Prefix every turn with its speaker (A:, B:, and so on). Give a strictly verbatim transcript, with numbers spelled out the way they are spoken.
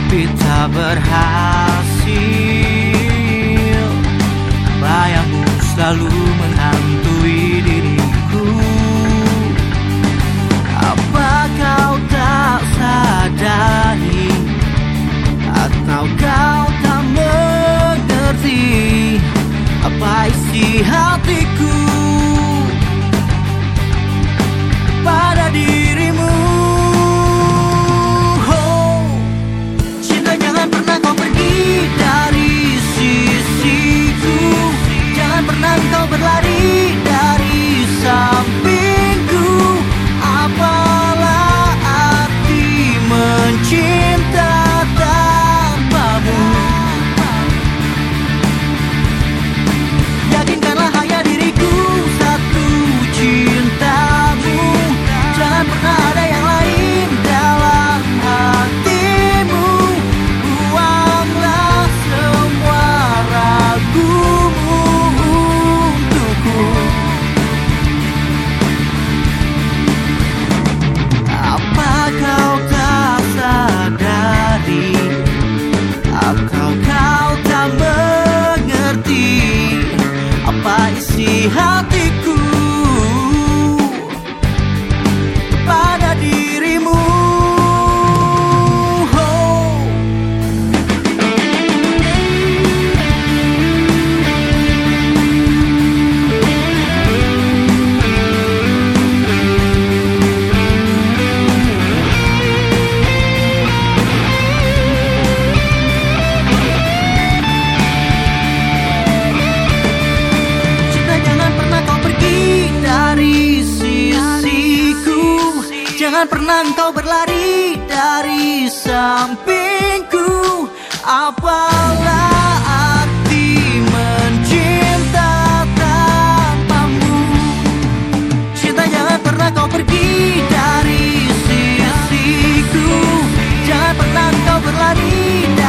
A: tapi tak berhasil. Bayangmu selalu menghantui diriku. Apa kau tak sadari, atau kau tak mengerti apa isi hatiku pada dirimu? Oh, cinta, jangan pernah kau pergi dari sisiku. Jangan pernah kau berlari dari sampingku. Apalah arti mencinta tanpamu? Yakinkanlah hanya diriku satu cintamu. Jangan pernah ada yang lain dalam hatimu. Buanglah semua ragumu untukku. Apa kau tak sadari, atau kau tak mengerti apa isi hatiku pada dirimu? Oh. Cinta, jangan pernah kau pergi dari sisiku. Jangan pernah engkau berlari dari sampingku. Apalah arti mencinta tanpamu? Cinta, jangan pernah kau pergi dari sisiku. Jangan pernah engkau berlari